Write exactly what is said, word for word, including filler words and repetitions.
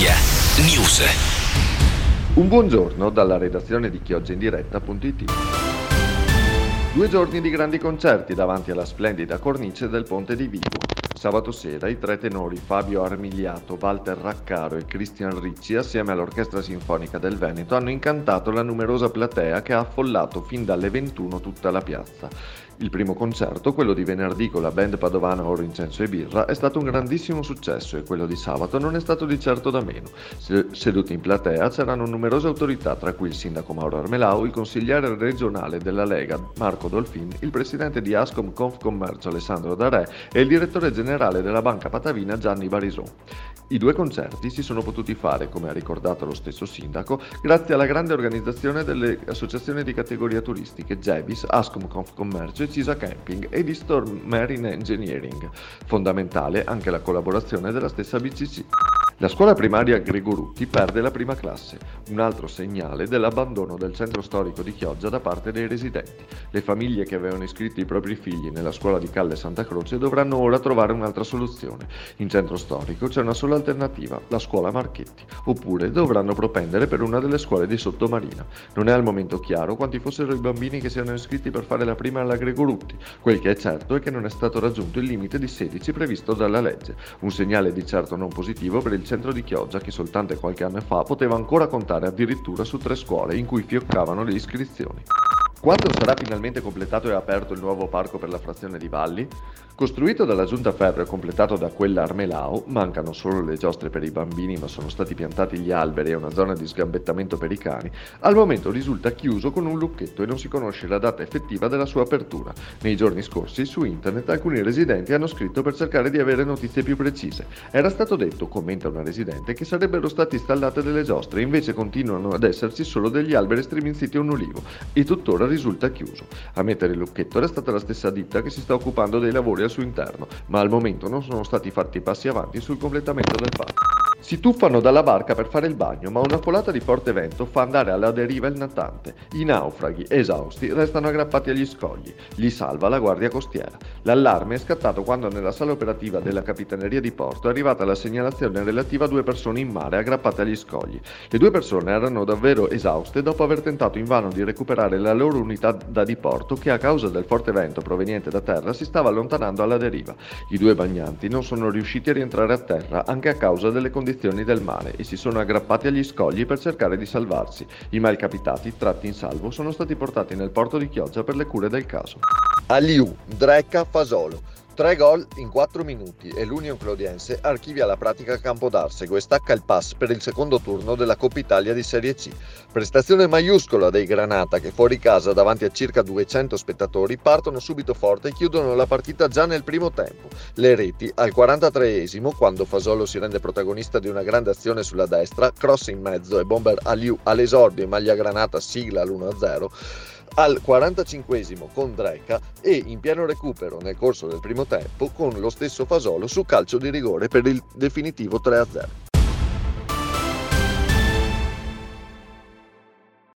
Media News. Un buongiorno dalla redazione di chioggiaindiretta punto it. Due giorni di grandi concerti davanti alla splendida cornice del Ponte di Vico. Sabato sera i tre tenori Fabio Armigliato, Walter Raccaro e Christian Ricci, assieme all'Orchestra Sinfonica del Veneto, hanno incantato la numerosa platea che ha affollato fin dalle ventuno tutta la piazza. Il primo concerto, quello di venerdì con la band padovana Oro, Incenso e Birra, è stato un grandissimo successo e quello di sabato non è stato di certo da meno. Seduti in platea c'erano numerose autorità, tra cui il sindaco Mauro Armelau, il consigliere regionale della Lega Marco Dolfin, il presidente di Ascom Confcommercio Alessandro Darè e il direttore generale della Banca Patavina Gianni Barison. I due concerti si sono potuti fare, come ha ricordato lo stesso sindaco, grazie alla grande organizzazione delle associazioni di categoria turistiche Gebis, Ascom Confcommercio, Cisa Camping e di Storm Marine Engineering. Fondamentale anche la collaborazione della stessa B C C. La scuola primaria Gregorutti perde la prima classe, un altro segnale dell'abbandono del centro storico di Chioggia da parte dei residenti. Le famiglie che avevano iscritto i propri figli nella scuola di Calle Santa Croce dovranno ora trovare un'altra soluzione. In centro storico c'è una sola alternativa, la scuola Marchetti, oppure dovranno propendere per una delle scuole di Sottomarina. Non è al momento chiaro quanti fossero i bambini che si erano iscritti per fare la prima alla Gregorutti. Quel che è certo è che non è stato raggiunto il limite di sedici previsto dalla legge, un segnale di certo non positivo per il centro di Chioggia, che soltanto qualche anno fa poteva ancora contare addirittura su tre scuole in cui fioccavano le iscrizioni. Quando sarà finalmente completato e aperto il nuovo parco per la frazione di Valli? Costruito dalla Giunta Ferro e completato da quella Armelau, mancano solo le giostre per i bambini, ma sono stati piantati gli alberi e una zona di sgambettamento per i cani. Al momento risulta chiuso con un lucchetto e non si conosce la data effettiva della sua apertura. Nei giorni scorsi su internet alcuni residenti hanno scritto per cercare di avere notizie più precise. Era stato detto, commenta una residente, che sarebbero state installate delle giostre, invece continuano ad esserci solo degli alberi striminziti a un ulivo e tuttora risulta chiuso. A mettere il lucchetto era stata la stessa ditta che si sta occupando dei lavori al suo interno, ma al momento non sono stati fatti passi avanti sul completamento del parco. Si tuffano dalla barca per fare il bagno, ma una folata di forte vento fa andare alla deriva il natante. I naufraghi, esausti, restano aggrappati agli scogli. Li salva la guardia costiera. L'allarme è scattato quando nella sala operativa della Capitaneria di Porto è arrivata la segnalazione relativa a due persone in mare aggrappate agli scogli. Le due persone erano davvero esauste dopo aver tentato invano di recuperare la loro unità da diporto che a causa del forte vento proveniente da terra si stava allontanando alla deriva. I due bagnanti non sono riusciti a rientrare a terra anche a causa delle condizioni del mare e si sono aggrappati agli scogli per cercare di salvarsi. I malcapitati, tratti in salvo, sono stati portati nel porto di Chioggia per le cure del caso. Aliù, Drecca, Fasolo. Tre gol in quattro minuti e l'Union Clodiense archivia la pratica a Campodarsego e stacca il pass per il secondo turno della Coppa Italia di Serie C. Prestazione maiuscola dei Granata che fuori casa davanti a circa duecento spettatori partono subito forte e chiudono la partita già nel primo tempo. Le reti al quarantatreesimo, quando Fasolo si rende protagonista di una grande azione sulla destra, cross in mezzo e bomber Aliù all'esordio in maglia Granata sigla l'uno a zero. Al quarantacinquesimo con Drecca e in pieno recupero nel corso del primo tempo con lo stesso Fasolo su calcio di rigore per il definitivo tre a zero.